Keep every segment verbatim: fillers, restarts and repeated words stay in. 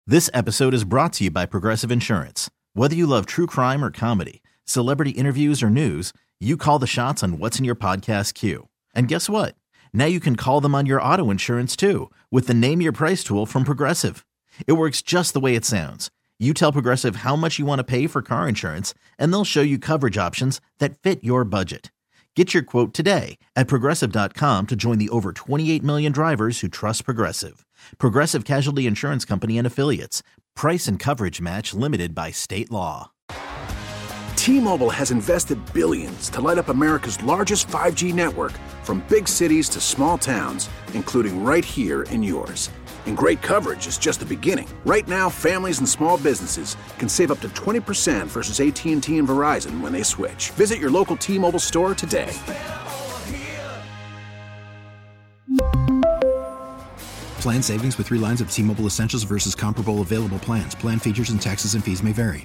This episode is brought to you by Progressive Insurance. Whether you love true crime or comedy, celebrity interviews or news, you call the shots on what's in your podcast queue. And guess what? Now you can call them on your auto insurance too with the Name Your Price tool from Progressive. It works just the way it sounds. You tell Progressive how much you want to pay for car insurance, and they'll show you coverage options that fit your budget. Get your quote today at Progressive dot com to join the over twenty-eight million drivers who trust Progressive. Progressive Casualty Insurance Company and Affiliates. Price and coverage match limited by state law. T-Mobile has invested billions to light up America's largest five G network, from big cities to small towns, including right here in yours. And great coverage is just the beginning. Right now, families and small businesses can save up to twenty percent versus A T and T and Verizon when they switch. Visit your local T-Mobile store today. Plan savings with three lines of T-Mobile Essentials versus comparable available plans. Plan features and taxes and fees may vary.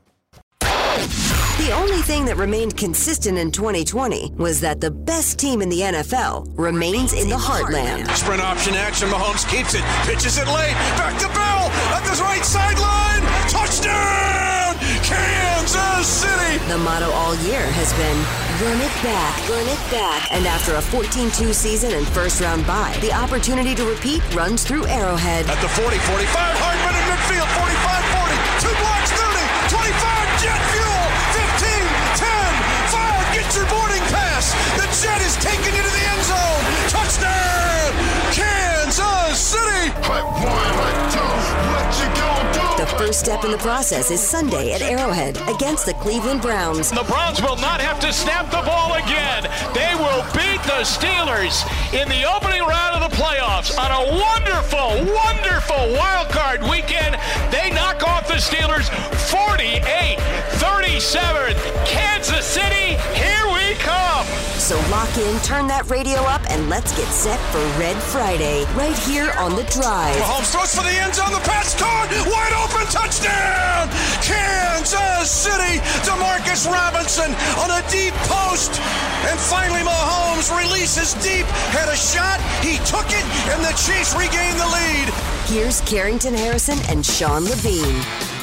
The only thing that remained consistent in twenty twenty was that the best team in the N F L remains in the heartland. Sprint option action. Mahomes keeps it. Pitches it late. Back to Bell at the right sideline. Touchdown, Kansas City. The motto all year has been run it back, run it back. And after a fourteen two season and first round bye, the opportunity to repeat runs through Arrowhead. At the forty, forty-five, Hardman in midfield. forty-five, forty. Two blocks, thirty. twenty-five, jet fuel. fifteen, ten, five. Get your boarding pass. The jet is taking you to the end zone. Touchdown, Kansas City. Hut one, hut two, what you gonna do? The first step in the process is Sunday at Arrowhead against the Cleveland Browns. The Browns will not have to snap the ball again. They will beat the Steelers in the opening round of the playoffs on a wonderful, wonderful wild card weekend. They knock off the Steelers forty-eight thirty-seven. Kansas City, here we come. So lock in, turn that radio up, and let's get set for Red Friday right here on The Drive. Mahomes throws for the end zone. The pass caught. Wide open touchdown. Kansas City. DeMarcus Robinson on a deep post. And finally Mahomes releases deep. Had a shot. He took it, and the Chiefs regained the lead. Here's Carrington Harrison and Sean Levine.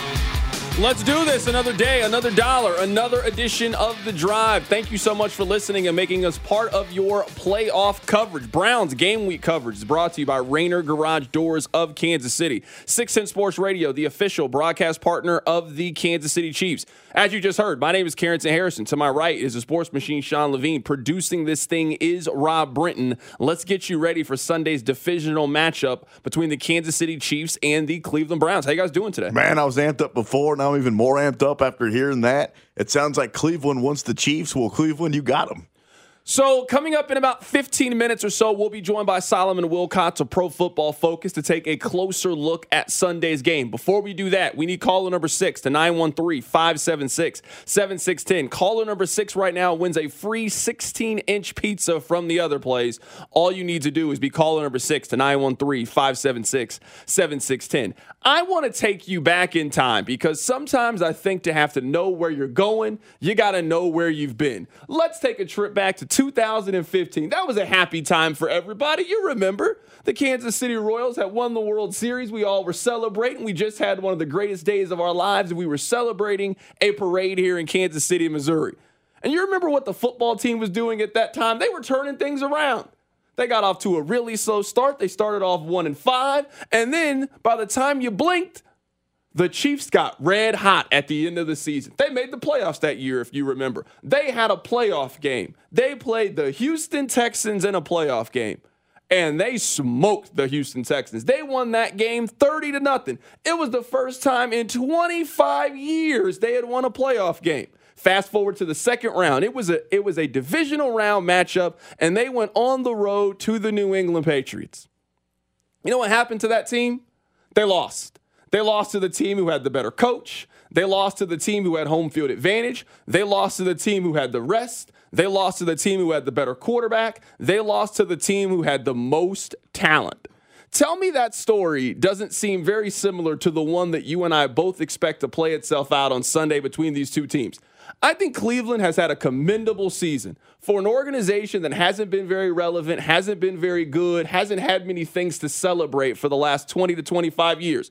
Let's do this. Another day, another dollar, another edition of The Drive. Thank you so much for listening and making us part of your playoff coverage. Browns game week coverage is brought to you by Rainer Garage Doors of Kansas City. six ten Sports Radio, the official broadcast partner of the Kansas City Chiefs. As you just heard, my name is Carrington Harrison. To my right is the sports machine, Sean Levine. Producing this thing is Rob Brinton. Let's get you ready for Sunday's divisional matchup between the Kansas City Chiefs and the Cleveland Browns. How you guys doing today? Man, I was amped up before. Now I'm even more amped up after hearing that. It sounds like Cleveland wants the Chiefs. Well, Cleveland, you got them. So coming up in about fifteen minutes or so, we'll be joined by Solomon Wilcots of Pro Football Focus to take a closer look at Sunday's game. Before we do that, we need caller number six to nine one three, five seven six, seven six one zero. Caller number six right now wins a free sixteen-inch pizza from the other place. All you need to do is be caller number six to nine one three, five seven six, seven six one zero. I want to take you back in time because sometimes I think to have to know where you're going, you got to know where you've been. Let's take a trip back to two thousand fifteen. That was a happy time for everybody. You remember the Kansas City Royals had won the World Series. We all were celebrating. We just had one of the greatest days of our lives, and we were celebrating a parade here in Kansas City, Missouri. And you remember what the football team was doing at that time? They were turning things around. They got off to a really slow start. They started off one and five, and then by the time you blinked, the Chiefs got red hot at the end of the season. They made the playoffs that year, if you remember. They had a playoff game. They played the Houston Texans in a playoff game, and they smoked the Houston Texans. They won that game thirty to nothing. It was the first time in twenty-five years they had won a playoff game. Fast forward to the second round. It was a it was a divisional round matchup, and they went on the road to the New England Patriots. You know what happened to that team? They lost. They lost to the team who had the better coach. They lost to the team who had home field advantage. They lost to the team who had the rest. They lost to the team who had the better quarterback. They lost to the team who had the most talent. Tell me that story doesn't seem very similar to the one that you and I both expect to play itself out on Sunday between these two teams. I think Cleveland has had a commendable season for an organization that hasn't been very relevant, hasn't been very good, hasn't had many things to celebrate for the last twenty to twenty-five years.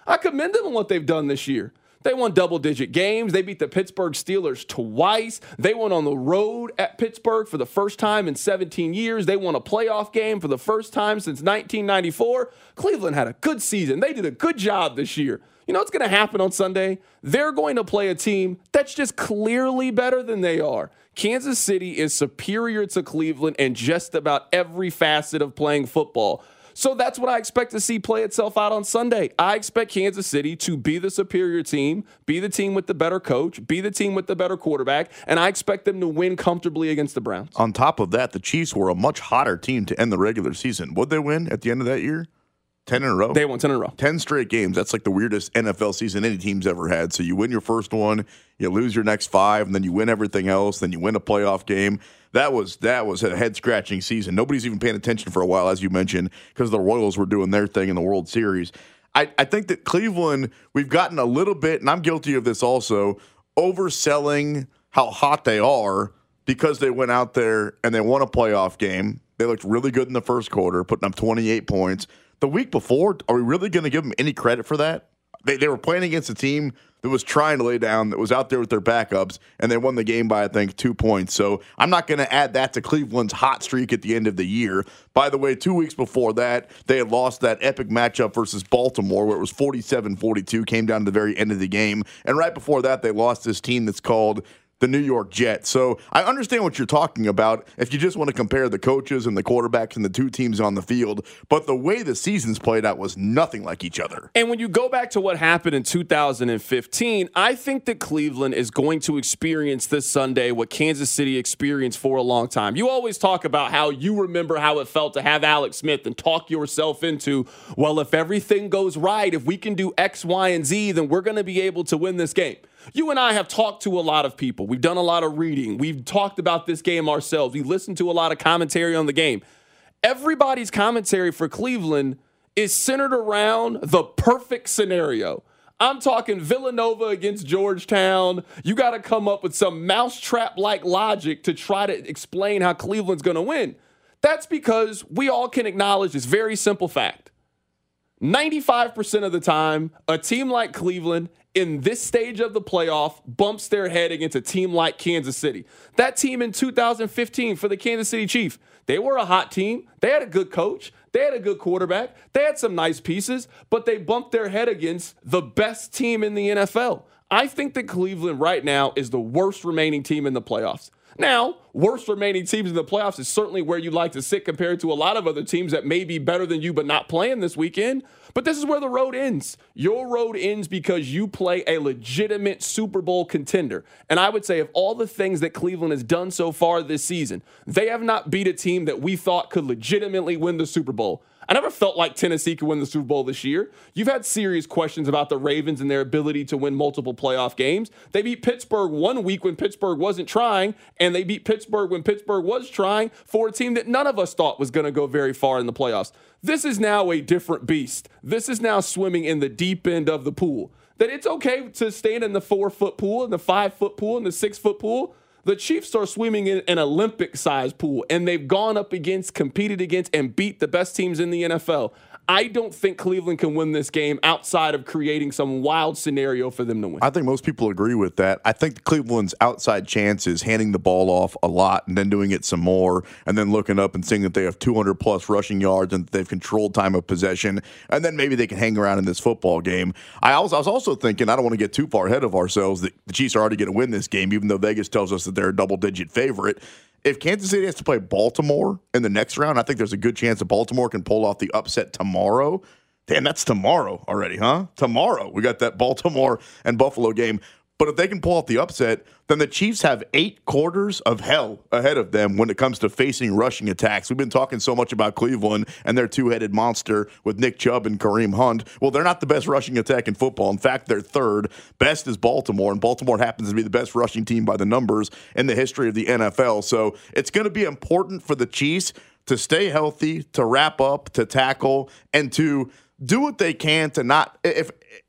I commend them on what they've done this year. They won double-digit games. They beat the Pittsburgh Steelers twice. They went on the road at Pittsburgh for the first time in seventeen years. They won a playoff game for the first time since nineteen ninety-four. Cleveland had a good season. They did a good job this year. You know what's going to happen on Sunday? They're going to play a team that's just clearly better than they are. Kansas City is superior to Cleveland in just about every facet of playing football. So that's what I expect to see play itself out on Sunday. I expect Kansas City to be the superior team, be the team with the better coach, be the team with the better quarterback, and I expect them to win comfortably against the Browns. On top of that, the Chiefs were a much hotter team to end the regular season. Would they win at the end of that year? ten in a row? They won ten in a row. ten straight games. That's like the weirdest N F L season any team's ever had. So you win your first one, you lose your next five, and then you win everything else, then you win a playoff game. That was that was a head-scratching season. Nobody's even paying attention for a while, as you mentioned, because the Royals were doing their thing in the World Series. I, I think that Cleveland, we've gotten a little bit, and I'm guilty of this also, overselling how hot they are because they went out there and they won a playoff game. They looked really good in the first quarter, putting up twenty-eight points. The week before, are we really going to give them any credit for that? They they were playing against a team that was trying to lay down, that was out there with their backups, and they won the game by, I think, two points. So I'm not going to add that to Cleveland's hot streak at the end of the year. By the way, two weeks before that, they had lost that epic matchup versus Baltimore where it was forty-seven forty-two, came down to the very end of the game. And right before that, they lost this team that's called the New York Jets. So I understand what you're talking about if you just want to compare the coaches and the quarterbacks and the two teams on the field, but the way the seasons played out was nothing like each other. And when you go back to what happened in two thousand fifteen, I think that Cleveland is going to experience this Sunday what Kansas City experienced for a long time. You always talk about how you remember how it felt to have Alex Smith and talk yourself into, well, if everything goes right, if we can do X, Y, and Z, then we're going to be able to win this game. You and I have talked to a lot of people. We've done a lot of reading. We've talked about this game ourselves. We listened to a lot of commentary on the game. Everybody's commentary for Cleveland is centered around the perfect scenario. I'm talking Villanova against Georgetown. You got to come up with some mousetrap-like logic to try to explain how Cleveland's going to win. That's because we all can acknowledge this very simple fact. ninety-five percent of the time, a team like Cleveland in this stage of the playoff bumps their head against a team like Kansas City. That team in two thousand fifteen for the Kansas City Chiefs, they were a hot team. They had a good coach. They had a good quarterback. They had some nice pieces, but they bumped their head against the best team in the N F L. I think that Cleveland right now is the worst remaining team in the playoffs. Now, worst remaining teams in the playoffs is certainly where you'd like to sit compared to a lot of other teams that may be better than you but not playing this weekend. But this is where the road ends. Your road ends because you play a legitimate Super Bowl contender. And I would say of all the things that Cleveland has done so far this season, they have not beat a team that we thought could legitimately win the Super Bowl. I never felt like Tennessee could win the Super Bowl this year. You've had serious questions about the Ravens and their ability to win multiple playoff games. They beat Pittsburgh one week when Pittsburgh wasn't trying, and they beat Pittsburgh when Pittsburgh was trying for a team that none of us thought was going to go very far in the playoffs. This is now a different beast. This is now swimming in the deep end of the pool. That it's okay to stand in the four-foot pool, in the five-foot pool, in the six-foot pool. The Chiefs are swimming in an Olympic-sized pool, and they've gone up against, competed against, and beat the best teams in the N F L. I don't think Cleveland can win this game outside of creating some wild scenario for them to win. I think most people agree with that. I think Cleveland's outside chance is handing the ball off a lot and then doing it some more and then looking up and seeing that they have two hundred plus rushing yards and that they've controlled time of possession, and then maybe they can hang around in this football game. I, was, I was also thinking, I don't want to get too far ahead of ourselves, that the Chiefs are already going to win this game, even though Vegas tells us that they're a double-digit favorite. If Kansas City has to play Baltimore in the next round, I think there's a good chance that Baltimore can pull off the upset tomorrow. Damn, that's tomorrow already, huh? Tomorrow. We got that Baltimore and Buffalo game. But if they can pull off the upset, then the Chiefs have eight quarters of hell ahead of them when it comes to facing rushing attacks. We've been talking so much about Cleveland and their two-headed monster with Nick Chubb and Kareem Hunt. Well, they're not the best rushing attack in football. In fact, they're third. Best is Baltimore, and Baltimore happens to be the best rushing team by the numbers in the history of the N F L. So it's going to be important for the Chiefs to stay healthy, to wrap up, to tackle, and to do what they can to not – if.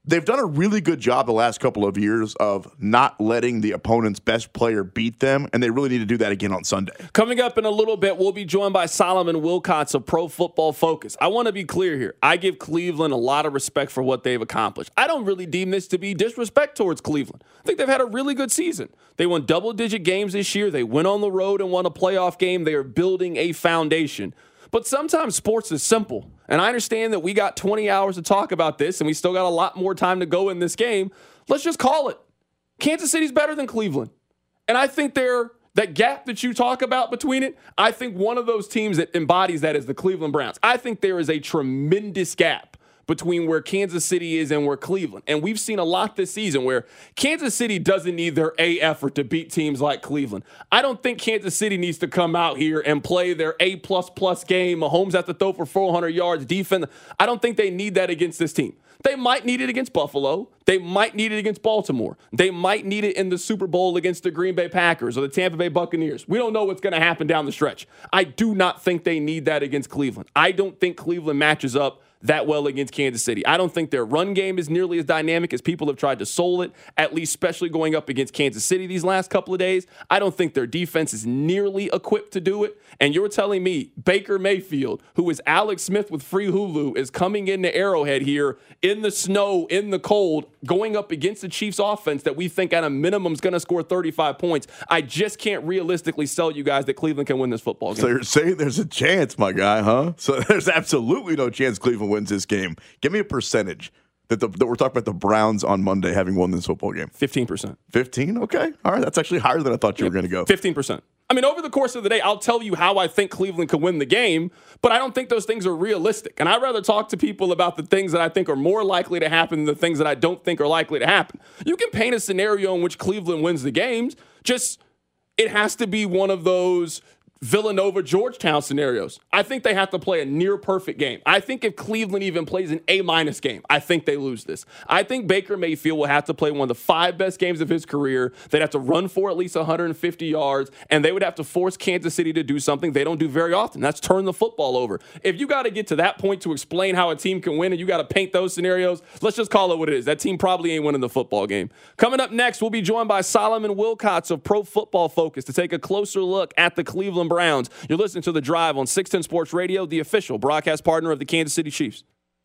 they've done a really good job the last couple of years of not letting the opponent's best player beat them, and they really need to do that again on Sunday. Coming up in a little bit, we'll be joined by Solomon Wilcots of Pro Football Focus. I want to be clear here. I give Cleveland a lot of respect for what they've accomplished. I don't really deem this to be disrespect towards Cleveland. I think they've had a really good season. They won double-digit games this year. They went on the road and won a playoff game. They are building a foundation. But sometimes sports is simple. And I understand that we got twenty hours to talk about this, and we still got a lot more time to go in this game. Let's just call it. Kansas City's better than Cleveland. And I think they're that gap that you talk about between it, I think one of those teams that embodies that is the Cleveland Browns. I think there is a tremendous gap between where Kansas City is and where Cleveland. And we've seen a lot this season where Kansas City doesn't need their A effort to beat teams like Cleveland. I don't think Kansas City needs to come out here and play their A-plus-plus game. Mahomes has to throw for four hundred yards, defense. I don't think they need that against this team. They might need it against Buffalo. They might need it against Baltimore. They might need it in the Super Bowl against the Green Bay Packers or the Tampa Bay Buccaneers. We don't know what's going to happen down the stretch. I do not think they need that against Cleveland. I don't think Cleveland matches up that well against Kansas City. I don't think their run game is nearly as dynamic as people have tried to soul it, at least especially going up against Kansas City these last couple of days. I don't think their defense is nearly equipped to do it. And you're telling me Baker Mayfield, who is Alex Smith with free Hulu, is coming into Arrowhead here in the snow, in the cold, going up against the Chiefs offense that we think at a minimum is going to score thirty-five points. I just can't realistically sell you guys that Cleveland can win this football game. So you're saying there's a chance, my guy, huh? So there's absolutely no chance Cleveland wins this game. Give me a percentage that, the, that we're talking about the Browns on Monday having won this football game. fifteen percent. fifteen? Okay. All right. That's actually higher than I thought you yeah, were going to go. fifteen percent. I mean, over the course of the day, I'll tell you how I think Cleveland could win the game, but I don't think those things are realistic. And I'd rather talk to people about the things that I think are more likely to happen than the things that I don't think are likely to happen. You can paint a scenario in which Cleveland wins the games, just it has to be one of those Villanova, Georgetown scenarios. I think they have to play a near perfect game. I think if Cleveland even plays an A-minus game, I think they lose this. I think Baker Mayfield will have to play one of the five best games of his career. They'd have to run for at least one hundred fifty yards, and they would have to force Kansas City to do something they don't do very often. That's turn the football over. If you got to get to that point to explain how a team can win and you got to paint those scenarios, let's just call it what it is. That team probably ain't winning the football game. Coming up next, we'll be joined by Solomon Wilcots of Pro Football Focus to take a closer look at the Cleveland Browns. You're listening to The Drive on six ten Sports Radio, the official broadcast partner of the Kansas City Chiefs.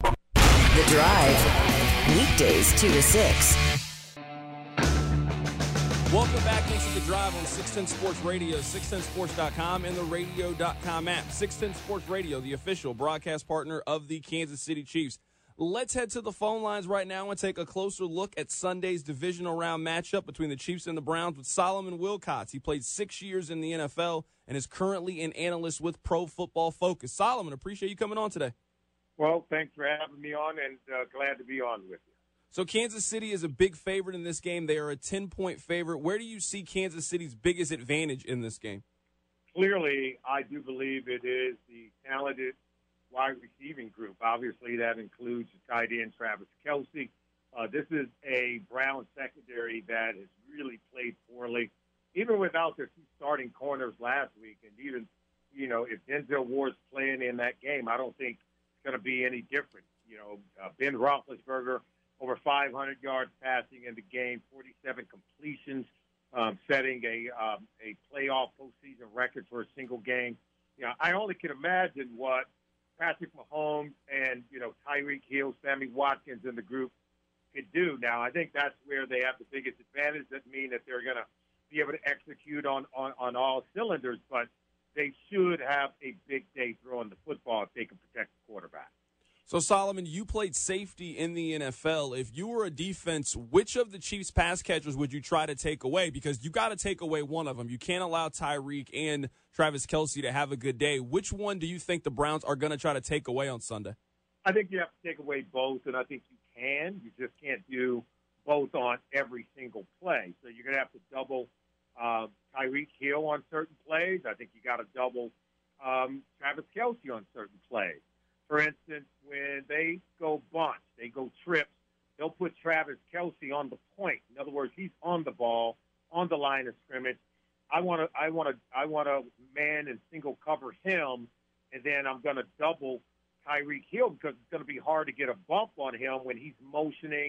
The Drive, weekdays two to six. Welcome back into The Drive on six ten Sports Radio, six ten sports dot com, and the radio dot com app. six ten Sports Radio, the official broadcast partner of the Kansas City Chiefs. Let's head to the phone lines right now and take a closer look at Sunday's divisional round matchup between the Chiefs and the Browns with Solomon Wilcots. He played six years in the N F L and is currently an analyst with Pro Football Focus. Solomon, appreciate you coming on today. Well, thanks for having me on, and uh, glad to be on with you. So Kansas City is a big favorite in this game. They are a ten-point favorite. Where do you see Kansas City's biggest advantage in this game? Clearly, I do believe it is the talented wide receiving group. Obviously, that includes the tight end Travis Kelce. Uh, this is a Brown secondary that has really played poorly, even without their two starting corners last week. And even, you know, if Denzel Ward's playing in that game, I don't think it's going to be any different. You know, uh, Ben Roethlisberger, over five hundred yards passing in the game, forty-seven completions, um, setting a um, a playoff postseason record for a single game. You know, I only can imagine what Patrick Mahomes and, you know, Tyreek Hill, Sammy Watkins in the group could do. Now, I think that's where they have the biggest advantage. That mean that they're going to be able to execute on, on, on all cylinders, but they should have a big day throwing the football if they can protect the quarterback. So, Solomon, you played safety in the N F L. If you were a defense, which of the Chiefs' pass catchers would you try to take away? Because you got to take away one of them. You can't allow Tyreek and Travis Kelce to have a good day. Which one do you think the Browns are going to try to take away on Sunday? I think you have to take away both, and I think you can. You just can't do both on every single play. So you're going to have to double uh, Tyreek Hill on certain plays. I think you got to double um, Travis Kelce on certain plays. For instance, when they go bunch, they go trips, they'll put Travis Kelce on the point. In other words, he's on the ball, on the line of scrimmage. I want to, I want to, I want to man and single cover him, and then I'm going to double Tyreek Hill because it's going to be hard to get a bump on him when he's motioning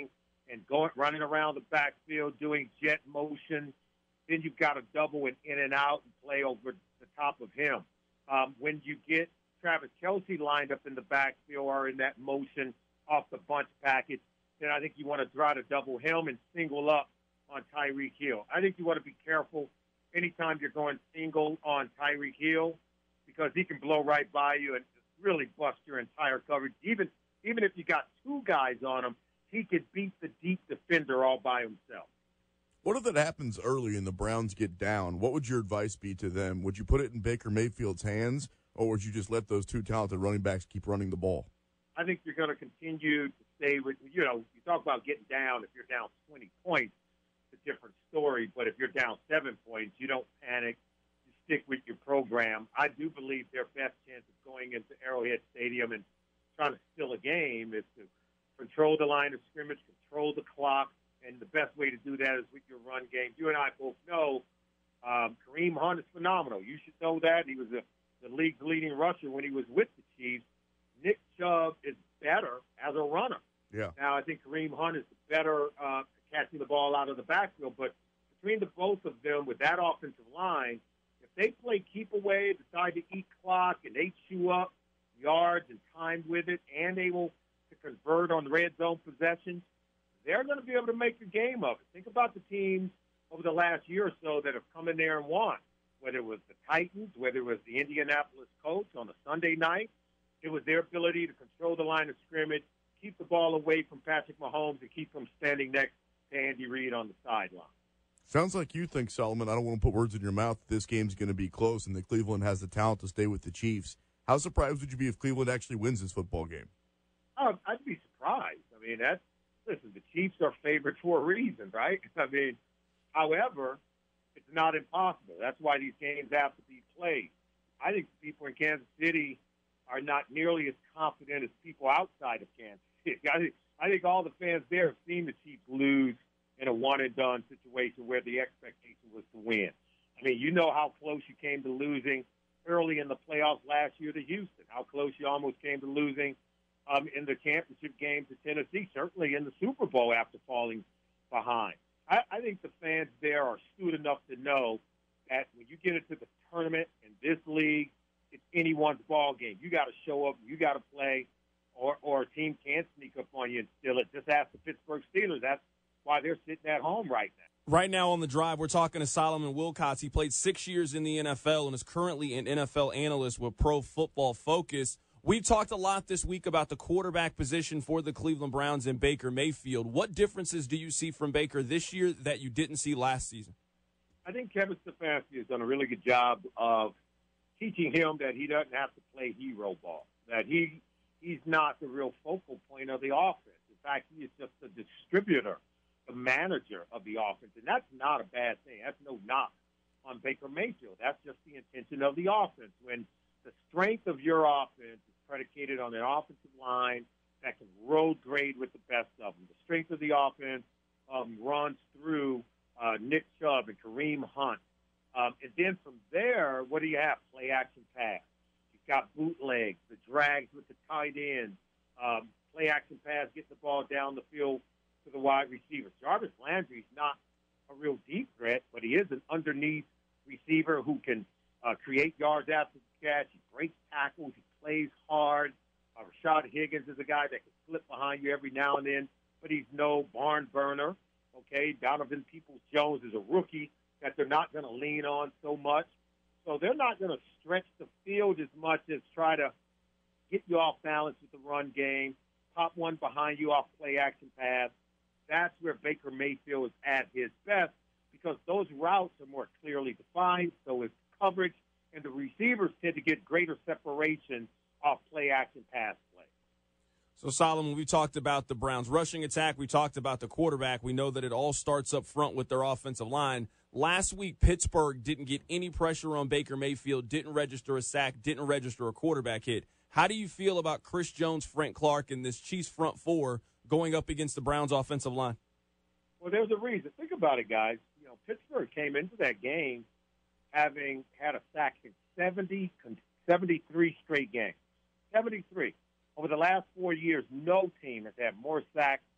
and going running around the backfield, doing jet motion. Then you've got to double and in and out and play over the top of him. Um, when you get Travis Kelce lined up in the backfield or in that motion off the bunch package, then I think you want to try to double him and single up on Tyreek Hill. I think you want to be careful anytime you're going single on Tyreek Hill because he can blow right by you and really bust your entire coverage. Even even if you got two guys on him, he could beat the deep defender all by himself. What if that happens early and the Browns get down? What would your advice be to them? Would you put it in Baker Mayfield's hands, or would you just let those two talented running backs keep running the ball? I think you're going to continue to stay with, you know, you talk about getting down. If you're down twenty points, it's a different story. But if you're down seven points, you don't panic. You stick with your program. I do believe their best chance of going into Arrowhead Stadium and trying to steal a game is to control the line of scrimmage, control the clock, and the best way to do that is with your run game. You and I both know um, Kareem Hunt is phenomenal. You should know that. He was a, the league's leading rusher when he was with the Chiefs. Nick Chubb is better as a runner. Yeah. Now, I think Kareem Hunt is better uh, catching the ball out of the backfield, but between the both of them with that offensive line, if they play keep away, decide to eat clock, and they chew up yards and time with it, and able to convert on red zone possessions, they're going to be able to make a game of it. Think about the teams over the last year or so that have come in there and won, whether it was the Titans, whether it was the Indianapolis Colts on a Sunday night. It was their ability to control the line of scrimmage, keep the ball away from Patrick Mahomes, and keep him standing next to Andy Reid on the sideline. Sounds like you think, Solomon, I don't want to put words in your mouth, that this game's going to be close and that Cleveland has the talent to stay with the Chiefs. How surprised would you be if Cleveland actually wins this football game? Oh, I'd be surprised. I mean, that's, listen, the Chiefs are favorites for a reason, right? I mean, however, it's not impossible. That's why these games have to be played. I think the people in Kansas City are not nearly as confident as people outside of Kansas City. I think, I think all the fans there have seen the Chiefs lose in a one-and-done situation where the expectation was to win. I mean, you know how close you came to losing early in the playoffs last year to Houston, how close you almost came to losing um, in the championship game to Tennessee, certainly in the Super Bowl after falling behind. I, I think the fans there are astute enough to know that when you get into the tournament in this league, it's anyone's ball game. You got to show up, you got to play, or or a team can sneak up on you and steal it. Just ask the Pittsburgh Steelers. That's why they're sitting at home right now. Right now on the drive, we're talking to Solomon Wilcots. He played six years in the N F L and is currently an N F L analyst with Pro Football Focus. We've talked a lot this week about the quarterback position for the Cleveland Browns and Baker Mayfield. What differences do you see from Baker this year that you didn't see last season? I think Kevin Stefanski has done a really good job of teaching him that he doesn't have to play hero ball, that he he's not the real focal point of the offense. In fact, he is just a distributor, the manager of the offense, and that's not a bad thing. That's no knock on Baker Mayfield. That's just the intention of the offense. When the strength of your offense is predicated on an offensive line that can road grade with the best of them, the strength of the offense um, runs through uh, Nick Chubb and Kareem Hunt. Um, and then from there, what do you have? Play action pass. You've got bootlegs, the drags with the tight end, um, play action pass, get the ball down the field to the wide receivers. Jarvis Landry's not a real deep threat, but he is an underneath receiver who can uh, create yards after the catch. He breaks tackles. He plays hard. Uh, Rashad Higgins is a guy that can slip behind you every now and then, but he's no barn burner. Okay, Donovan Peoples-Jones is a rookie that they're not going to lean on so much. So they're not going to stretch the field as much as try to get you off balance with the run game, pop one behind you off play action pass. That's where Baker Mayfield is at his best because those routes are more clearly defined, so is coverage, and the receivers tend to get greater separation off play action pass play. So, Solomon, we talked about the Browns' rushing attack. We talked about the quarterback. We know that it all starts up front with their offensive line. Last week, Pittsburgh didn't get any pressure on Baker Mayfield, didn't register a sack, didn't register a quarterback hit. How do you feel about Chris Jones, Frank Clark, and this Chiefs front four going up against the Browns' offensive line? Well, there's a reason. Think about it, guys. You know, Pittsburgh came into that game having had a sack in seventy, seventy-three straight games. seventy-three. Over the last four years, no team has had more sacks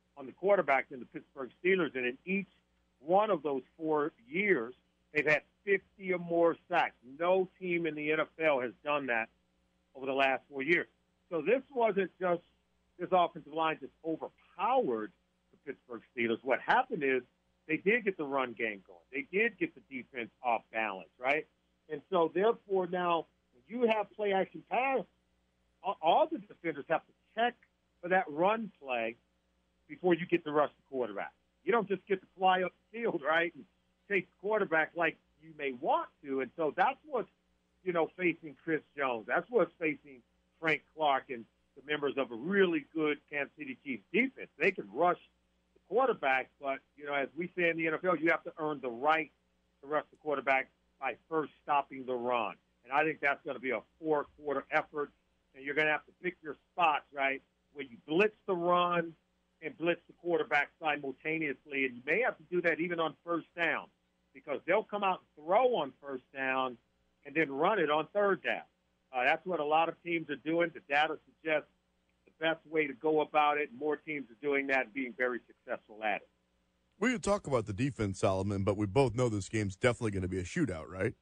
on the quarterback than the Pittsburgh Steelers, and in each one of those four years, they've had fifty or more sacks. No team in the N F L has done that over the last four years. So this wasn't just this offensive line just overpowered the Pittsburgh Steelers. What happened is they did get the run game going. They did get the defense off balance, right? And so, therefore, now when you have play-action pass, all the defenders have to check for that run play before you get to rush the quarterback. You don't just get to fly up the field, right, and chase the quarterback like you may want to. And so that's what's, you know, facing Chris Jones. That's what's facing Frank Clark and the members of a really good Kansas City Chiefs defense. They can rush the quarterback, but, you know, as we say in the N F L, you have to earn the right to rush the quarterback by first stopping the run. And I think that's going to be a four-quarter effort, and you're going to have to pick your spots, right, where you blitz the run and blitz the quarterback simultaneously. And you may have to do that even on first down because they'll come out and throw on first down and then run it on third down. Uh, that's what a lot of teams are doing. The data suggests the best way to go about it. More teams are doing that and being very successful at it. We could talk about the defense, Solomon, but we both know this game's definitely going to be a shootout, right?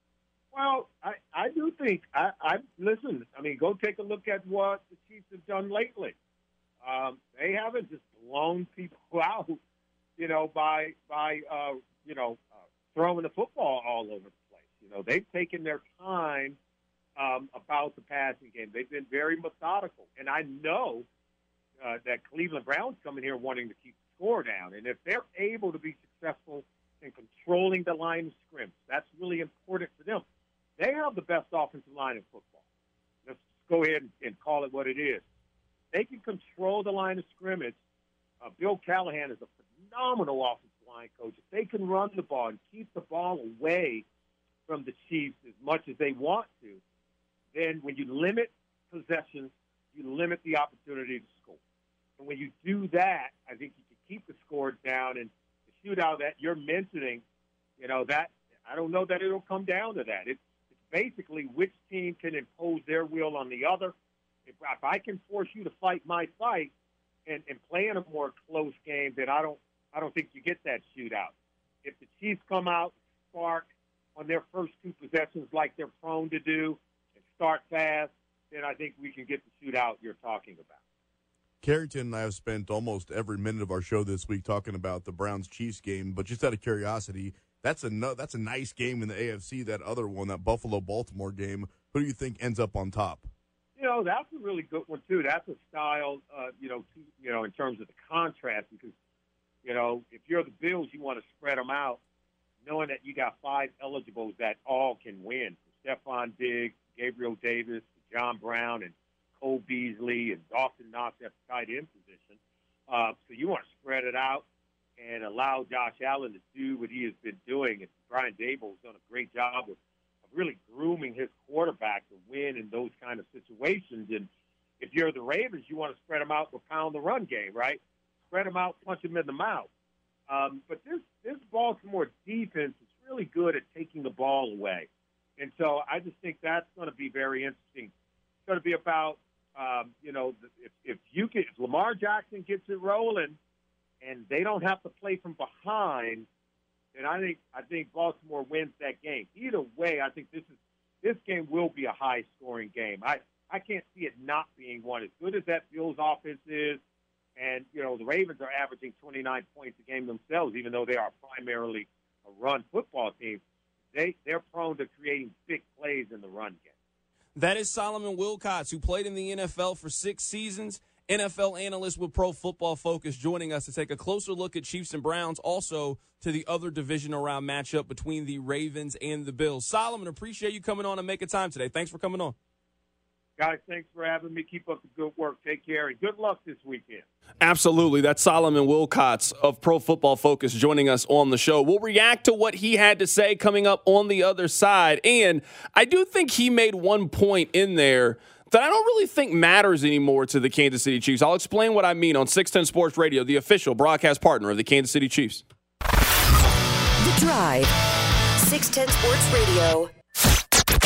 Well, I, I do think I, I listen. I mean, go take a look at what the Chiefs have done lately. Um, they haven't just blown people out, you know, by by uh, you know uh, throwing the football all over the place. You know, they've taken their time um, about the passing game. They've been very methodical, and I know uh, that Cleveland Browns come in here wanting to keep the score down, and if they're able to be successful in controlling the line of scrimmage, that's really important for them. They have the best offensive line in football. Let's go ahead and, and call it what it is. They can control the line of scrimmage. Uh, Bill Callahan is a phenomenal offensive line coach. If they can run the ball and keep the ball away from the Chiefs as much as they want to, then when you limit possessions, you limit the opportunity to score. And when you do that, I think you can keep the score down. And the shootout that you're mentioning, you know, that I don't know that it'll come down to that. It's, it's basically which team can impose their will on the other. If, if I can force you to fight my fight and, and play in a more close game, then I don't I don't think you get that shootout. If the Chiefs come out, spark on their first two possessions like they're prone to do, and start fast, then I think we can get the shootout you're talking about. Carrington and I have spent almost every minute of our show this week talking about the Browns-Chiefs game, but just out of curiosity, that's a no, that's a nice game in the A F C, that other one, that Buffalo-Baltimore game. Who do you think ends up on top? You know, that's a really good one, too. That's a style, uh, you know, to, you know, in terms of the contrast, because, you know, if you're the Bills, you want to spread them out, knowing that you got five eligibles that all can win. Stephon Diggs, Gabriel Davis, John Brown, and Cole Beasley, and Dawson Knox at the tight end position. Uh, so you want to spread it out and allow Josh Allen to do what he has been doing. And Brian Daboll's done a great job of really grooming his quarterback to win in those kind of situations. And if you're the Ravens, you want to spread them out or pound the run game, right? Spread them out, punch them in the mouth. Um, but this, this Baltimore defense is really good at taking the ball away. And so I just think that's going to be very interesting. It's going to be about, um, you know, if, if you can, if Lamar Jackson gets it rolling and they don't have to play from behind, and I think I think Baltimore wins that game. Either way, I think this is this game will be a high-scoring game. I, I can't see it not being one. As good as that Bills offense is, and, you know, the Ravens are averaging twenty-nine points a game themselves, even though they are primarily a run football team. They, they're prone to creating big plays in the run game. That is Solomon Wilcots, who played in the N F L for six seasons. N F L analyst with Pro Football Focus, joining us to take a closer look at Chiefs and Browns, also to the other divisional round matchup between the Ravens and the Bills. Solomon, appreciate you coming on and making time today. Thanks for coming on. Guys, thanks for having me. Keep up the good work. Take care, and good luck this weekend. Absolutely. That's Solomon Wilcots of Pro Football Focus joining us on the show. We'll react to what he had to say coming up on the other side. And I do think he made one point in there that I don't really think matters anymore to the Kansas City Chiefs. I'll explain what I mean on six ten Sports Radio, the official broadcast partner of the Kansas City Chiefs. The Drive, six ten Sports Radio.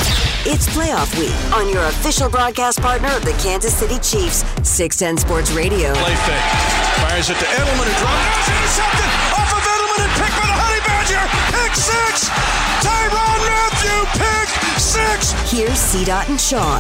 It's playoff week on your official broadcast partner of the Kansas City Chiefs, six ten Sports Radio. Play fake. Fires it to Edelman and drops. Intercepted off of Edelman and picked by the Honey Badger. Pick six. Tyrann Mathieu, pick six. Here's C. Dot and Sean.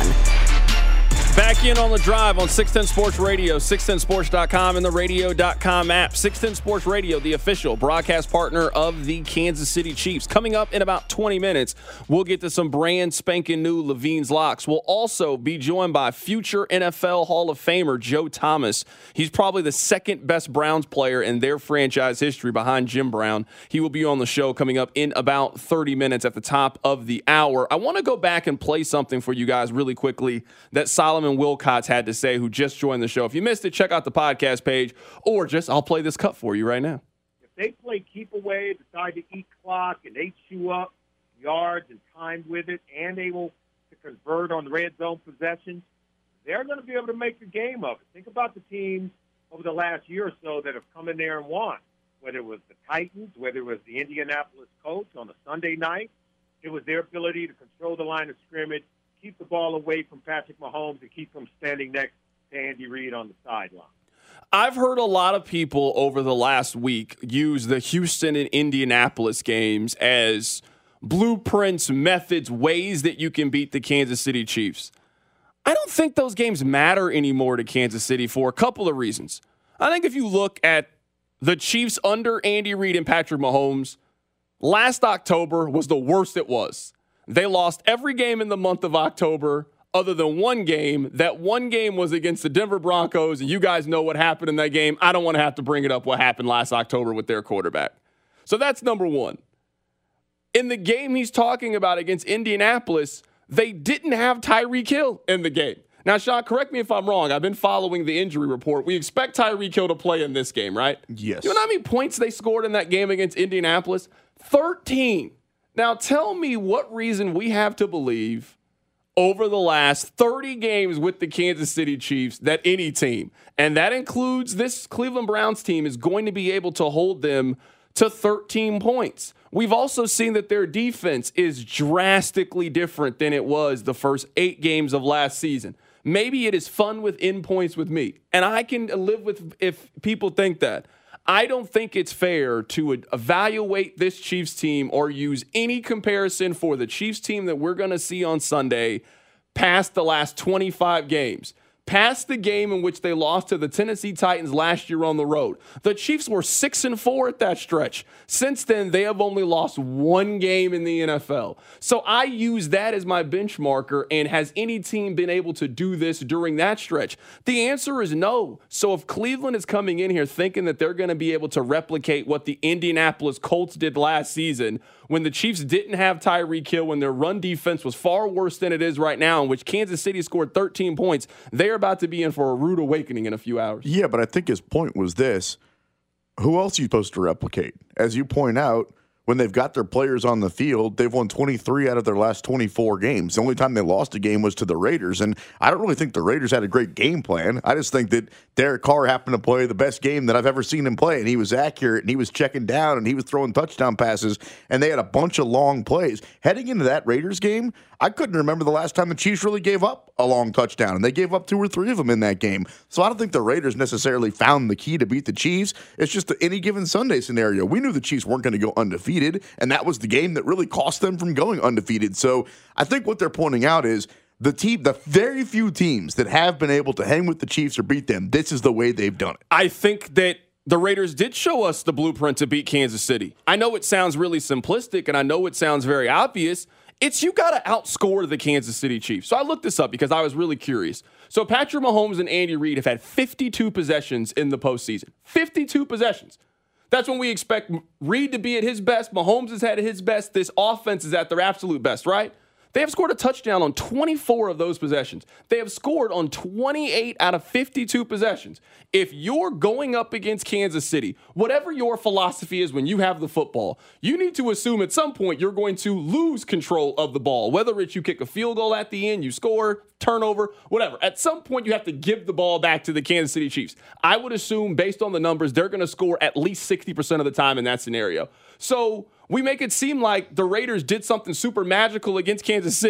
Back in on the drive on six ten Sports Radio, six ten sports dot com and the radio dot com app. six ten Sports Radio, the official broadcast partner of the Kansas City Chiefs. Coming up in about twenty minutes, we'll get to some brand spanking new Levine's Locks. We'll also be joined by future N F L Hall of Famer Joe Thomas. He's probably the second best Browns player in their franchise history behind Jim Brown. He will be on the show coming up in about thirty minutes at the top of the hour. I want to go back and play something for you guys really quickly that Solomon Wilcots had to say, who just joined the show. If you missed it, check out the podcast page, or just I'll play this cut for you right now. If they play keep away, decide to eat clock, and they chew up yards and time with it, and able to convert on the red zone possessions, they're going to be able to make a game of it. Think about the teams over the last year or so that have come in there and won, whether it was the Titans, whether it was the Indianapolis Colts on a Sunday night. It was their ability to control the line of scrimmage, keep the ball away from Patrick Mahomes, and keep him standing next to Andy Reid on the sideline. I've heard a lot of people over the last week use the Houston and Indianapolis games as blueprints, methods, ways that you can beat the Kansas City Chiefs. I don't think those games matter anymore to Kansas City for a couple of reasons. I think if you look at the Chiefs under Andy Reid and Patrick Mahomes, last October was the worst it was. They lost every game in the month of October other than one game. That one game was against the Denver Broncos, and you guys know what happened in that game. I don't want to have to bring it up what happened last October with their quarterback. So that's number one. In the game he's talking about against Indianapolis, they didn't have Tyreek Hill in the game. Now, Sean, correct me if I'm wrong. I've been following the injury report. We expect Tyreek Hill to play in this game, right? Yes. You know how many points they scored in that game against Indianapolis? thirteen. Now, tell me what reason we have to believe over the last thirty games with the Kansas City Chiefs that any team, and that includes this Cleveland Browns team, is going to be able to hold them to thirteen points. We've also seen that their defense is drastically different than it was the first eight games of last season. Maybe it is fun with in points with me, and I can live with if people think that. I don't think it's fair to evaluate this Chiefs team or use any comparison for the Chiefs team that we're going to see on Sunday past the last twenty-five games. Past the game in which they lost to the Tennessee Titans last year on the road. The Chiefs were six and four at that stretch. Since then, they have only lost one game in the N F L. So I use that as my benchmarker, and has any team been able to do this during that stretch? The answer is no. So if Cleveland is coming in here thinking that they're going to be able to replicate what the Indianapolis Colts did last season, when the Chiefs didn't have Tyreek Hill, when their run defense was far worse than it is right now, in which Kansas City scored thirteen points, they're about to be in for a rude awakening in a few hours. Yeah, but I think his point was this. Who else are you supposed to replicate? As you point out, when they've got their players on the field, they've won twenty-three out of their last twenty-four games. The only time they lost a game was to the Raiders, and I don't really think the Raiders had a great game plan. I just think that Derek Carr happened to play the best game that I've ever seen him play, and he was accurate, and he was checking down, and he was throwing touchdown passes, and they had a bunch of long plays. Heading into that Raiders game, I couldn't remember the last time the Chiefs really gave up a long touchdown, and they gave up two or three of them in that game. So I don't think the Raiders necessarily found the key to beat the Chiefs. It's just the any given Sunday scenario. We knew the Chiefs weren't going to go undefeated, and that was the game that really cost them from going undefeated. So I think what they're pointing out is the team, the very few teams that have been able to hang with the Chiefs or beat them, this is the way they've done it. I think that the Raiders did show us the blueprint to beat Kansas City. I know it sounds really simplistic, and I know it sounds very obvious. It's you got to outscore the Kansas City Chiefs. So I looked this up because I was really curious. So Patrick Mahomes and Andy Reid have had fifty-two possessions in the postseason. fifty-two possessions. That's when we expect Reid to be at his best. Mahomes has had his best. This offense is at their absolute best, right? They have scored a touchdown on twenty-four of those possessions. They have scored on twenty-eight out of fifty-two possessions. If you're going up against Kansas City, whatever your philosophy is when you have the football, you need to assume at some point you're going to lose control of the ball. Whether it's you kick a field goal at the end, you score, turnover, whatever. At some point, you have to give the ball back to the Kansas City Chiefs. I would assume, based on the numbers, they're going to score at least sixty percent of the time in that scenario. So we make it seem like the Raiders did something super magical against Kansas City.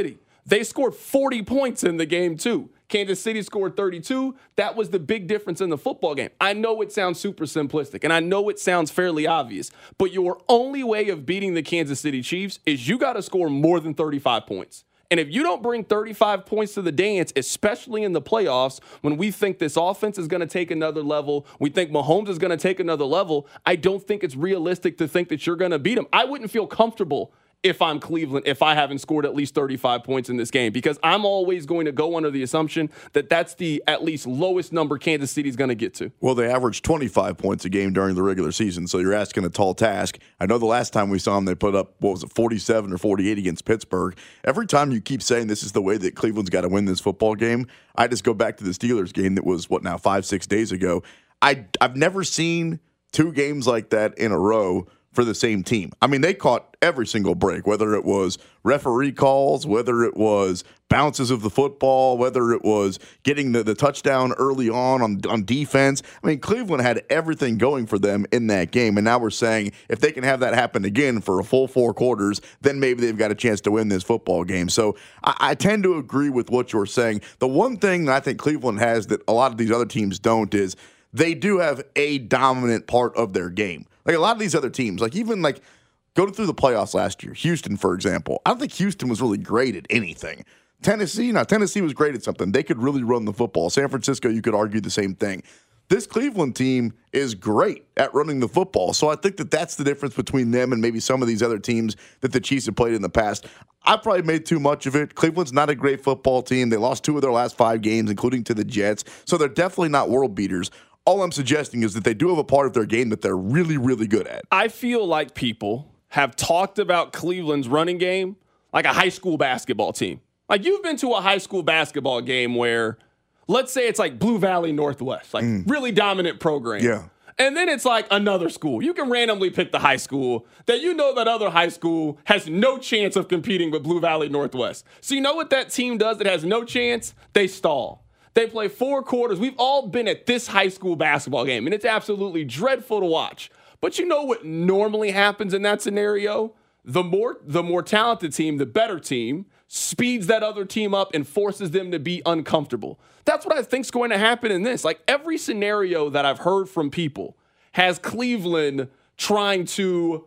They scored forty points in the game, too. Kansas City scored thirty-two. That was the big difference in the football game. I know it sounds super simplistic, and I know it sounds fairly obvious, but your only way of beating the Kansas City Chiefs is you got to score more than thirty-five points. And if you don't bring thirty-five points to the dance, especially in the playoffs, when we think this offense is going to take another level, we think Mahomes is going to take another level, I don't think it's realistic to think that you're going to beat him. I wouldn't feel comfortable if I'm Cleveland, if I haven't scored at least thirty-five points in this game, because I'm always going to go under the assumption that that's the at least lowest number Kansas City's going to get to. Well, they averaged twenty-five points a game during the regular season, so you're asking a tall task. I know the last time we saw them, they put up, what was it, forty-seven or forty-eight against Pittsburgh. Every time you keep saying this is the way that Cleveland's got to win this football game, I just go back to the Steelers game that was, what now, five, six days ago. I, I've never seen two games like that in a row for the same team. I mean, they caught every single break, whether it was referee calls, whether it was bounces of the football, whether it was getting the, the touchdown early on, on on defense. I mean, Cleveland had everything going for them in that game, and now we're saying if they can have that happen again for a full four quarters, then maybe they've got a chance to win this football game. So I, I tend to agree with what you're saying. The one thing that I think Cleveland has that a lot of these other teams don't is they do have a dominant part of their game. Like a lot of these other teams, like even like go through the playoffs last year, Houston, for example. I don't think Houston was really great at anything. Tennessee, now Tennessee was great at something. They could really run the football. San Francisco, you could argue the same thing. This Cleveland team is great at running the football. So I think that that's the difference between them and maybe some of these other teams that the Chiefs have played in the past. I probably made too much of it. Cleveland's not a great football team. They lost two of their last five games, including to the Jets. So they're definitely not world beaters. All I'm suggesting is that they do have a part of their game that they're really, really good at. I feel like people have talked about Cleveland's running game like a high school basketball team. Like you've been to a high school basketball game where, let's say it's like Blue Valley Northwest, like mm. really dominant program. Yeah. And then it's like another school. You can randomly pick the high school that you know that other high school has no chance of competing with Blue Valley Northwest. So you know what that team does that has no chance? They stall. They play four quarters. We've all been at this high school basketball game, and it's absolutely dreadful to watch. But you know what normally happens in that scenario? The more the more talented team, the better team, speeds that other team up and forces them to be uncomfortable. That's what I think's going to happen in this. Like every scenario that I've heard from people has Cleveland trying to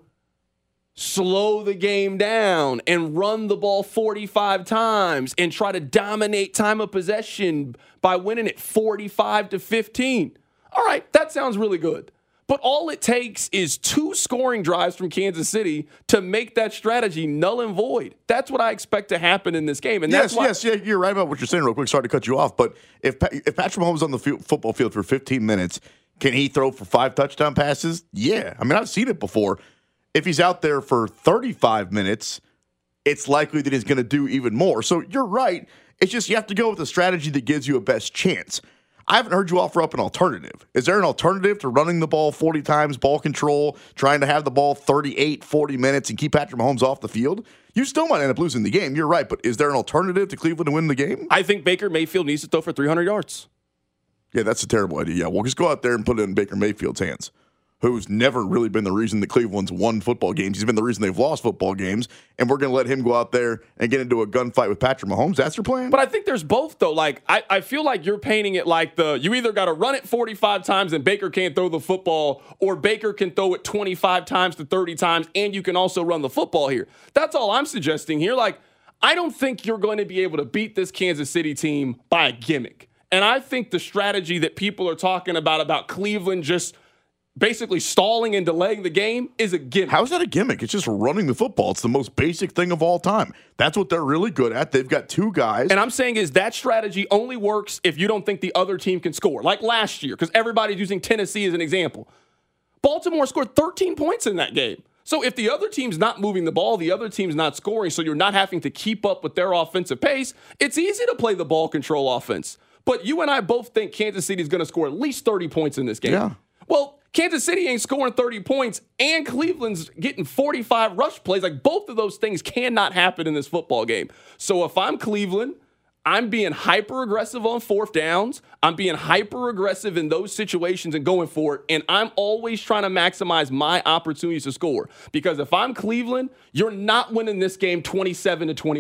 slow the game down and run the ball forty-five times and try to dominate time of possession by winning it forty-five to fifteen. All right, that sounds really good. But all it takes is two scoring drives from Kansas City to make that strategy null and void. That's what I expect to happen in this game. And yes, that's why- yes, yeah, you're right about what you're saying real quick. Sorry to cut you off, but if if Patrick Mahomes is on the field, football field for fifteen minutes, can he throw for five touchdown passes? Yeah. I mean, I've seen it before. If he's out there for thirty-five minutes, it's likely that he's going to do even more. So you're right. It's just you have to go with the strategy that gives you a best chance. I haven't heard you offer up an alternative. Is there an alternative to running the ball forty times, ball control, trying to have the ball thirty-eight, forty minutes and keep Patrick Mahomes off the field? You still might end up losing the game. You're right. But is there an alternative to Cleveland to win the game? I think Baker Mayfield needs to throw for three hundred yards. Yeah, that's a terrible idea. Yeah, well, just go out there and put it in Baker Mayfield's hands, who's never really been the reason that Cleveland's won football games. He's been the reason they've lost football games, and we're going to let him go out there and get into a gunfight with Patrick Mahomes. That's your plan? But I think there's both, though. Like, I, I feel like you're painting it like the you either got to run it forty-five times and Baker can't throw the football, or Baker can throw it twenty-five times to thirty times, and you can also run the football here. That's all I'm suggesting here. Like, I don't think you're going to be able to beat this Kansas City team by a gimmick. And I think the strategy that people are talking about, about Cleveland just basically stalling and delaying the game is a gimmick. How is that a gimmick? It's just running the football. It's the most basic thing of all time. That's what they're really good at. They've got two guys. And I'm saying is that strategy only works if you don't think the other team can score. Like last year, because everybody's using Tennessee as an example. Baltimore scored thirteen points in that game. So if the other team's not moving the ball, the other team's not scoring, so you're not having to keep up with their offensive pace, it's easy to play the ball control offense. But you and I both think Kansas City is going to score at least thirty points in this game. Yeah. Well, Kansas City ain't scoring thirty points, and Cleveland's getting forty-five rush plays. Like, both of those things cannot happen in this football game. So if I'm Cleveland, I'm being hyper-aggressive on fourth downs. I'm being hyper-aggressive in those situations and going for it. And I'm always trying to maximize my opportunities to score. Because if I'm Cleveland, you're not winning this game twenty-seven to twenty-one.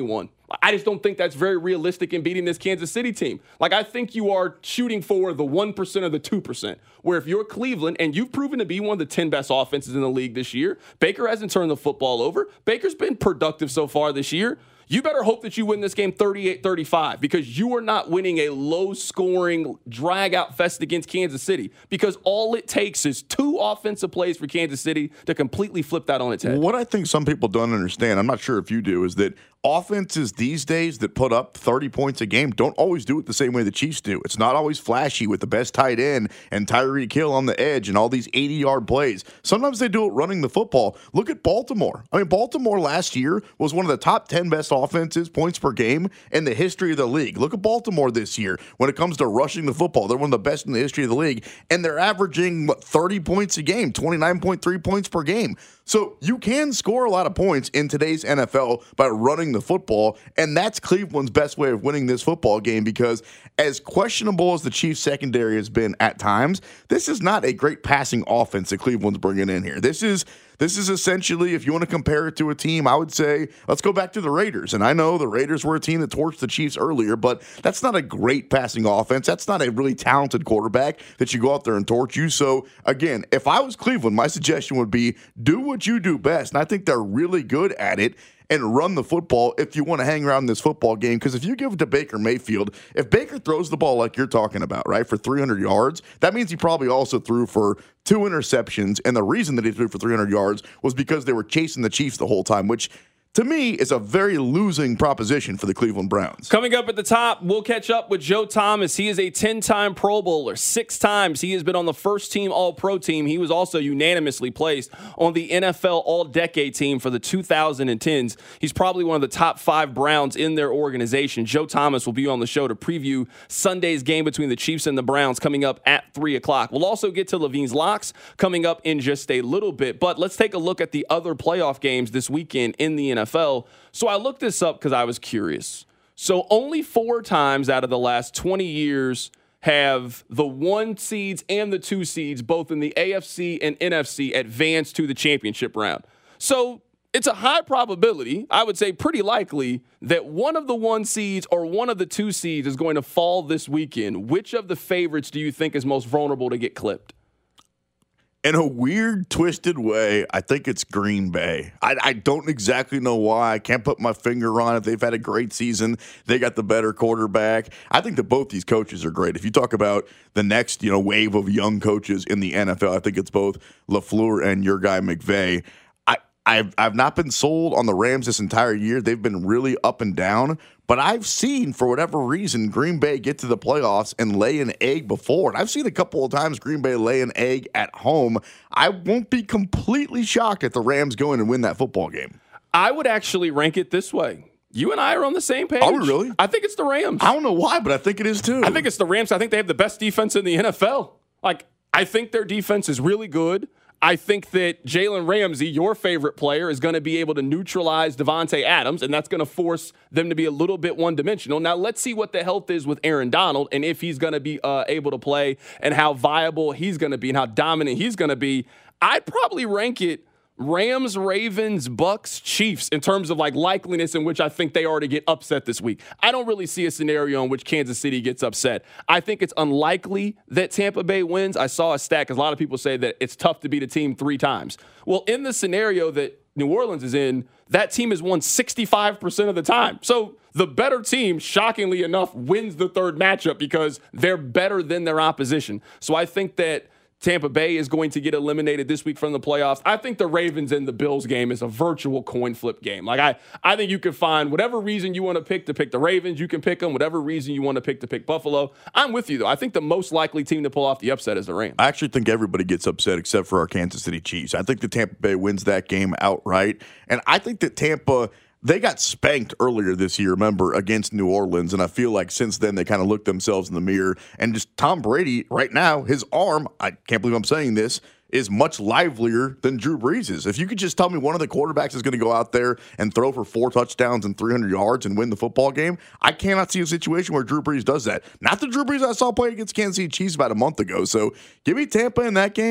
I just don't think that's very realistic in beating this Kansas City team. Like, I think you are shooting for the one percent or the two percent, where if you're Cleveland and you've proven to be one of the ten best offenses in the league this year, Baker hasn't turned the football over. Baker's been productive so far this year. You better hope that you win this game thirty-eight thirty-five, because you are not winning a low-scoring, drag-out fest against Kansas City, because all it takes is two offensive plays for Kansas City to completely flip that on its head. What I think some people don't understand, I'm not sure if you do, is that offenses these days that put up thirty points a game don't always do it the same way the Chiefs do. It's not always flashy with the best tight end and Tyreek Hill on the edge and all these eighty-yard plays. Sometimes they do it running the football. Look at Baltimore. I mean, Baltimore last year was one of the top ten best offenses, points per game, in the history of the league. Look at Baltimore this year. When it comes to rushing the football, they're one of the best in the history of the league, and they're averaging, what, thirty points a game, twenty-nine point three points per game. So you can score a lot of points in today's N F L by running the football, and that's Cleveland's best way of winning this football game, because as questionable as the Chiefs' secondary has been at times, this is not a great passing offense that Cleveland's bringing in here. This is This is essentially, if you want to compare it to a team, I would say, let's go back to the Raiders. And I know the Raiders were a team that torched the Chiefs earlier, but that's not a great passing offense. That's not a really talented quarterback that you go out there and torch you. So, again, if I was Cleveland, my suggestion would be do what you do best. And I think they're really good at it. And run the football if you want to hang around in this football game. Because if you give it to Baker Mayfield, if Baker throws the ball like you're talking about, right, for three hundred yards, that means he probably also threw for two interceptions. And the reason that he threw for three hundred yards was because they were chasing the Chiefs the whole time, which to me is a very losing proposition for the Cleveland Browns. Coming up at the top, we'll catch up with Joe Thomas. He is a ten-time Pro Bowler. Six times he has been on the first-team All-Pro team. He was also unanimously placed on the N F L All-Decade team for the two thousand tens. He's probably one of the top five Browns in their organization. Joe Thomas will be on the show to preview Sunday's game between the Chiefs and the Browns coming up at three o'clock. We'll also get to Levine's Locks coming up in just a little bit. But let's take a look at the other playoff games this weekend in the N F L. So I looked this up because I was curious. So only four times out of the last twenty years have the one seeds and the two seeds, both in the A F C and N F C, advanced to the championship round. So it's a high probability, I would say pretty likely, that one of the one seeds or one of the two seeds is going to fall this weekend. Which of the favorites do you think is most vulnerable to get clipped? In a weird, twisted way, I think it's Green Bay. I, I don't exactly know why. I can't put my finger on it. They've had a great season. They got the better quarterback. I think that both these coaches are great. If you talk about the next, you know, wave of young coaches in the N F L, I think it's both LaFleur and your guy McVay. I, I've, I've not been sold on the Rams this entire year. They've been really up and down. But I've seen, for whatever reason, Green Bay get to the playoffs and lay an egg before. And I've seen a couple of times Green Bay lay an egg at home. I won't be completely shocked if the Rams go in and win that football game. I would actually rank it this way. You and I are on the same page. Are we really? I think it's the Rams. I don't know why, but I think it is too. I think it's the Rams. I think they have the best defense in the N F L. Like, I think their defense is really good. I think that Jalen Ramsey, your favorite player, is going to be able to neutralize Devontae Adams, and that's going to force them to be a little bit one-dimensional. Now, let's see what the health is with Aaron Donald and if he's going to be uh, able to play and how viable he's going to be and how dominant he's going to be. I'd probably rank it Rams, Ravens, Bucks, Chiefs in terms of like likeliness in which I think they are to get upset this week. I don't really see a scenario in which Kansas City gets upset. I think it's unlikely that Tampa Bay wins. I saw a stat because a lot of people say that it's tough to beat a team three times. Well, in the scenario that New Orleans is in, that team has won sixty-five percent of the time. So the better team, shockingly enough, wins the third matchup because they're better than their opposition. So I think that Tampa Bay is going to get eliminated this week from the playoffs. I think the Ravens and the Bills game is a virtual coin flip game. Like I, I think you can find whatever reason you want to pick to pick the Ravens. You can pick them. Whatever reason you want to pick to pick Buffalo. I'm with you, though. I think the most likely team to pull off the upset is the Rams. I actually think everybody gets upset except for our Kansas City Chiefs. I think the Tampa Bay wins that game outright. And I think that Tampa... They got spanked earlier this year, remember, against New Orleans, and I feel like since then they kind of looked themselves in the mirror. And just Tom Brady, right now, his arm, I can't believe I'm saying this, is much livelier than Drew Brees' If you could just tell me one of the quarterbacks is going to go out there and throw for four touchdowns and three hundred yards and win the football game, I cannot see a situation where Drew Brees does that. Not the Drew Brees I saw play against Kansas City Chiefs about a month ago. So give me Tampa in that game.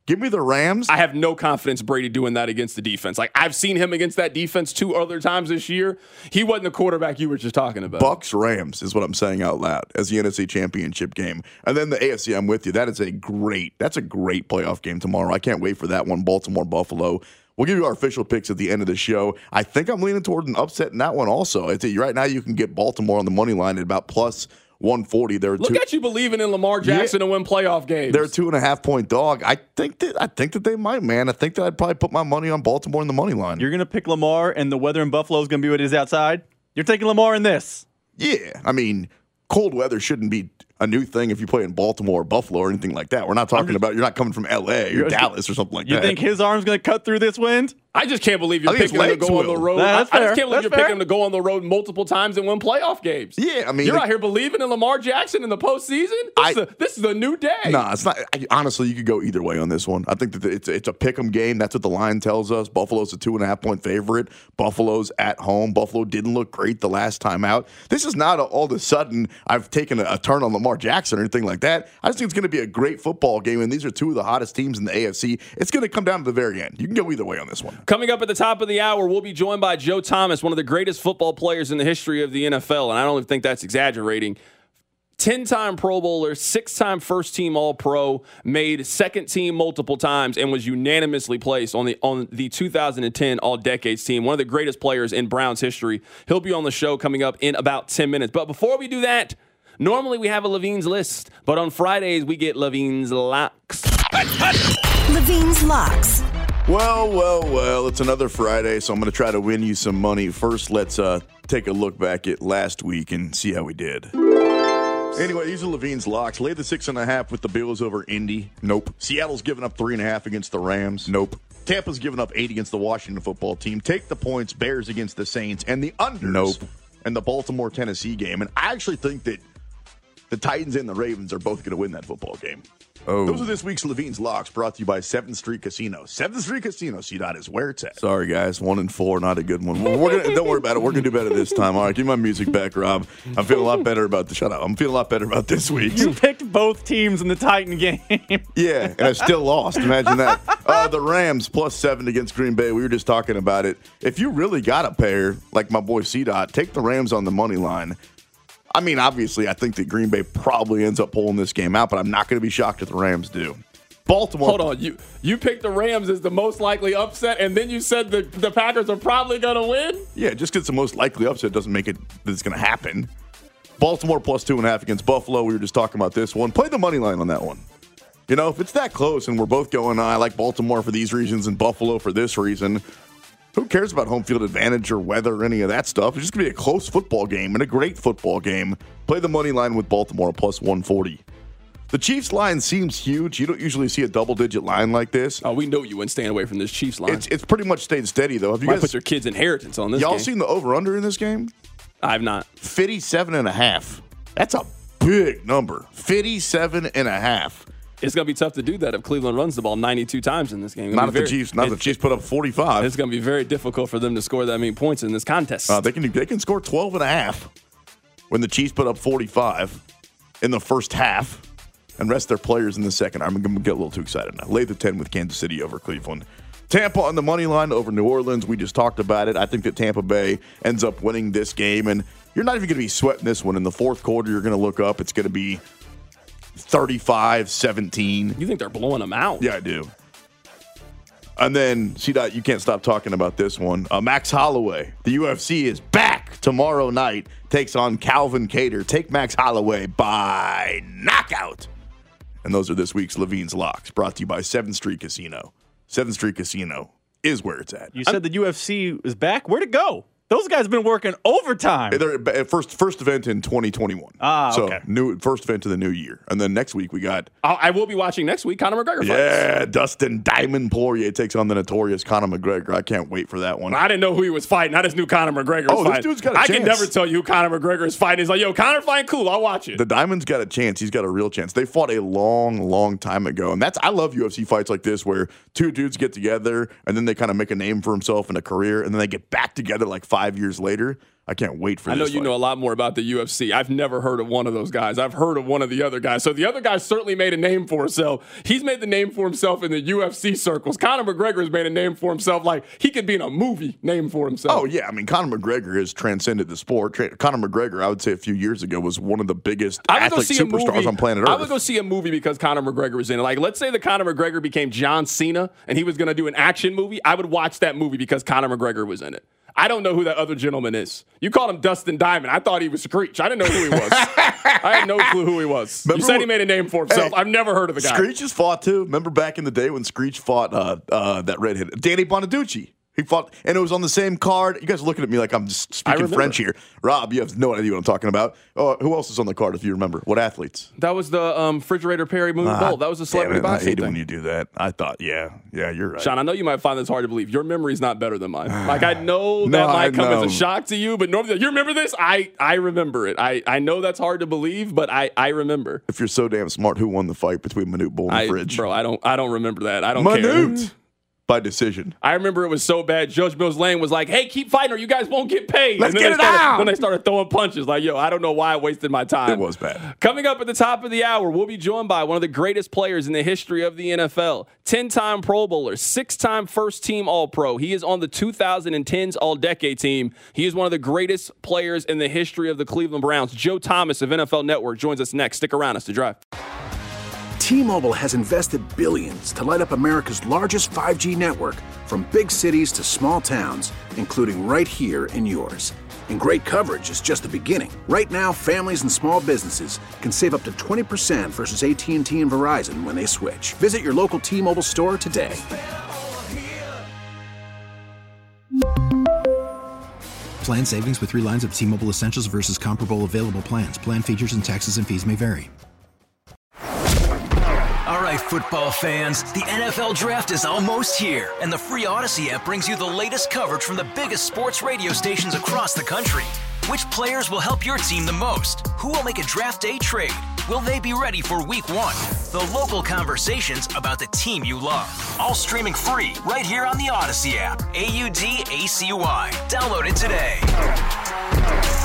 Give me the Rams. I have no confidence Brady doing that against the defense. Like, I've seen him against that defense two other times this year. He wasn't the quarterback you were just talking about. Bucks Rams is what I'm saying out loud as the N F C Championship game. And then the A F C, I'm with you. That is a great, that's a great playoff game tomorrow. I can't wait for that one. Baltimore, Buffalo. We'll give you our official picks at the end of the show. I think I'm leaning toward an upset in that one also. I think right now you can get Baltimore on the money line at about plus one forty. They're Look two, at you believing in Lamar Jackson yeah, to win playoff games. They're a two and a half point dog. I think that I think that they might, man. I think that I'd probably put my money on Baltimore in the money line. You're gonna pick Lamar, and the weather in Buffalo is gonna be what it is outside. You're taking Lamar in this. Yeah, I mean, cold weather shouldn't be a new thing if you play in Baltimore or Buffalo or anything like that. We're not talking just, about you're not coming from L A or Dallas or something like you that. You think his arm's going to cut through this wind? I just can't believe you're picking him to go will. on the road. Nah, I, I just can't believe that's you're fair. picking him to go on the road multiple times and win playoff games. Yeah, I mean, you're the, out here believing in Lamar Jackson in the postseason. This, I, is, a, this is a new day. Nah, it's not. I, honestly, you could go either way on this one. I think that it's it's a pick 'em game. That's what the line tells us. Buffalo's a two and a half point favorite. Buffalo's at home. Buffalo didn't look great the last time out. This is not a, all of a sudden I've taken a, a turn on Lamar Jackson or anything like that. I just think it's going to be a great football game, and these are two of the hottest teams in the A F C. It's going to come down to the very end. You can go either way on this one. Coming up at the top of the hour, we'll be joined by Joe Thomas, one of the greatest football players in the history of the N F L, and I don't even think that's exaggerating. ten-time Pro Bowler, six-time first-team All-Pro, made second-team multiple times, and was unanimously placed on the on the two thousand ten All-Decades team. One of the greatest players in Browns history. He'll be on the show coming up in about ten minutes. But before we do that, normally we have a Levine's List, but on Fridays we get Levine's Locks. Levine's Locks. Well, well, well, it's another Friday, so I'm going to try to win you some money. First, let's uh, take a look back at last week and see how we did. Anyway, these are Levine's Locks. Lay the six and a half with the Bills over Indy. Nope. Seattle's giving up three and a half against the Rams. Nope. Tampa's giving up eight against the Washington football team. Take the points, Bears against the Saints, and the unders. Nope. And the Baltimore-Tennessee game. And I actually think that the Titans and the Ravens are both going to win that football game. Oh. Those are this week's Levine's Locks, brought to you by seventh Street Casino. seventh Street Casino, C-Dot is where it's at. Sorry, guys. One and four, not a good one. We're gonna, don't worry about it. We're going to do better this time. All right, give my music back, Rob. I'm feeling a lot better about the shut up. I'm feeling a lot better about this week. You picked both teams in the Titan game. Yeah, and I still lost. Imagine that. Uh, the Rams plus seven against Green Bay. We were just talking about it. If you really got a pair, like my boy C-Dot, take the Rams on the money line. I mean, obviously, I think that Green Bay probably ends up pulling this game out, but I'm not going to be shocked if the Rams do. Baltimore. Hold on. You you picked the Rams as the most likely upset, and then you said the, the Packers are probably going to win? Yeah, just because it's the most likely upset doesn't make it that it's going to happen. Baltimore plus two and a half against Buffalo. We were just talking about this one. Play the money line on that one. You know, if it's that close and we're both going, I like Baltimore for these reasons and Buffalo for this reason, who cares about home field advantage or weather or any of that stuff? It's just going to be a close football game and a great football game. Play the money line with Baltimore plus one forty. The Chiefs line seems huge. You don't usually see a double-digit line like this. Oh, we know you wouldn't staying away from this Chiefs line. It's it's pretty much stayed steady, though. Have you Might guys put your kids' inheritance on this y'all game. seen the over-under in this game? I've not. fifty-seven and a half. That's a big number. fifty-seven and a half. It's going to be tough to do that if Cleveland runs the ball ninety-two times in this game. Not if very, the Chiefs. Not if the Chiefs put up forty-five. It's going to be very difficult for them to score that many points in this contest. Uh, they can they can score twelve and a half when the Chiefs put up forty-five in the first half and rest their players in the second. I'm going to get a little too excited now. Lay the ten with Kansas City over Cleveland. Tampa on the money line over New Orleans. We just talked about it. I think that Tampa Bay ends up winning this game, and you're not even going to be sweating this one. In the fourth quarter, you're going to look up. It's going to be thirty-five seventeen. You think they're blowing them out? Yeah, I do. And then, C-Dot, you can't stop talking about this one. Uh, Max Holloway, the U F C is back tomorrow night, takes on Calvin Kattar. Take Max Holloway by knockout. And those are this week's Levine's Locks, brought to you by seventh Street Casino. seventh Street Casino is where it's at. You said I'm, the U F C is back. Where'd it go? Those guys have been working overtime. They're at first first event in twenty twenty-one. Ah, so okay. new first event of the new year, and then next week we got. I'll, I will be watching next week. Conor McGregor fights. Yeah, Dustin Diamond Poirier takes on the notorious Conor McGregor. I can't wait for that one. I didn't know who he was fighting. I just knew Conor McGregor was oh, fighting. this dude's got a I chance. can never tell you who Conor McGregor is fighting. He's like, yo, Conor fighting, cool. I'll watch it. The Diamond's got a chance. He's got a real chance. They fought a long, long time ago, and that's I love U F C fights like this where two dudes get together and then they kind of make a name for himself in a career, and then they get back together like five. five years later. I can't wait for I this know you fight. know a lot more about the U F C. I've never heard of one of those guys. I've heard of one of the other guys. So the other guy certainly made a name for himself. He's made the name for himself in the U F C circles. Conor McGregor has made a name for himself like he could be in a movie name for himself. Oh, yeah. I mean, Conor McGregor has transcended the sport. Tra- Conor McGregor, I would say a few years ago, was one of the biggest athlete superstars movie, on planet Earth. I would go see a movie because Conor McGregor was in it. Like, let's say that Conor McGregor became John Cena and he was going to do an action movie. I would watch that movie because Conor McGregor was in it. I don't know who that other gentleman is. You called him Dustin Diamond. I thought he was Screech. I didn't know who he was. I had no clue who he was. Remember you said he made a name for himself. Hey, I've never heard of the guy. Screech has fought too. Remember back in the day when Screech fought uh, uh, that redhead, Danny Bonaducci. He fought, and it was on the same card. You guys are looking at me like I'm just speaking French here. Rob, you have no idea what I'm talking about. Uh, who else is on the card, if you remember? What athletes? That was the um, Refrigerator Perry Moon uh, Bowl. That was the celebrity boxing I hate thing. it when you do that. I thought, yeah, yeah, you're right. Sean, I know you might find this hard to believe. Your memory's not better than mine. Like, I know that no, might come know. as a shock to you, but normally, you remember this? I, I remember it. I, I know that's hard to believe, but I, I remember. If you're so damn smart, who won the fight between Manute Bull and I, Fridge? Bro, I don't I don't remember that. I don't Manute. care. By decision. I remember it was so bad. Judge Mills Lane was like, hey, keep fighting or you guys won't get paid. Let's and then get they it started, out. Then they started throwing punches. Like, yo, I don't know why I wasted my time. It was bad. Coming up at the top of the hour, we'll be joined by one of the greatest players in the history of the N F L. ten-time Pro Bowler, six-time first-team All-Pro. He is on the two thousand tens All-Decade team. He is one of the greatest players in the history of the Cleveland Browns. Joe Thomas of N F L Network joins us next. Stick around. It's The Drive. T-Mobile has invested billions to light up America's largest five G network, from big cities to small towns, including right here in yours. And great coverage is just the beginning. Right now, families and small businesses can save up to twenty percent versus A T and T and Verizon when they switch. Visit your local T-Mobile store today. Plan savings with three lines of T-Mobile Essentials versus comparable available plans. Plan features and taxes and fees may vary. All right, football fans, the N F L Draft is almost here, and the free Odyssey app brings you the latest coverage from the biggest sports radio stations across the country. Which players will help your team the most? Who will make a draft day trade? Will they be ready for week one? The local conversations about the team you love. All streaming free right here on the Odyssey app. A U D A C Y. Download it today.